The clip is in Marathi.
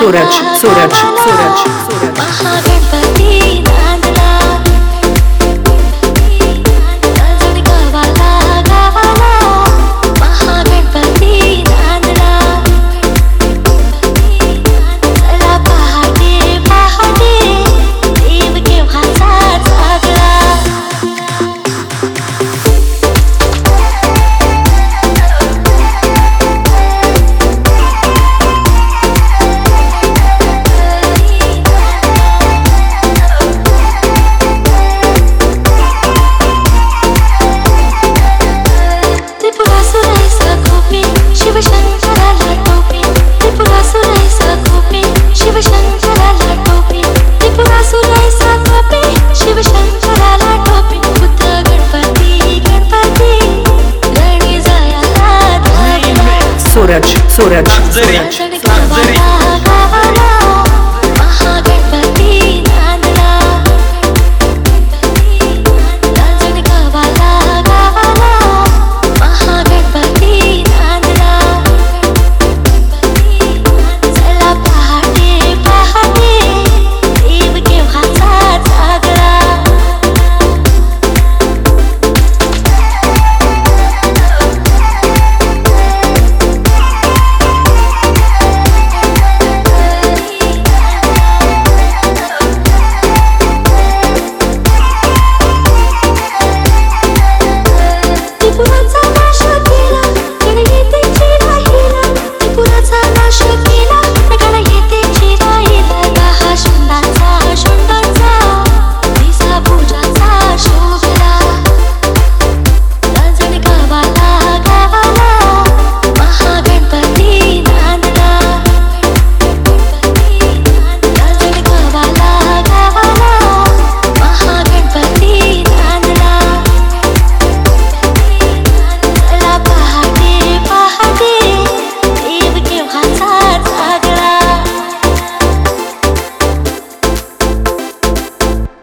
सूरज सूरज सूरज सूरज महागणपती नांदला गाजण गावाला गावाला महागणपती नांदला चला पहाटे पहाटे देव केव्हाचा जागला त्रिपुरासुराईचा गोपी शिवशंकराला टोपी त्रिपुरासुराईचा गोपी शिवशंकराला टोपी त्रिपुरासुराईचा गोपी शिवशंकराला टोपी बुद्ध गणपती गणपती रणी जायाला धावला सूरज सूरज गाजण गावाला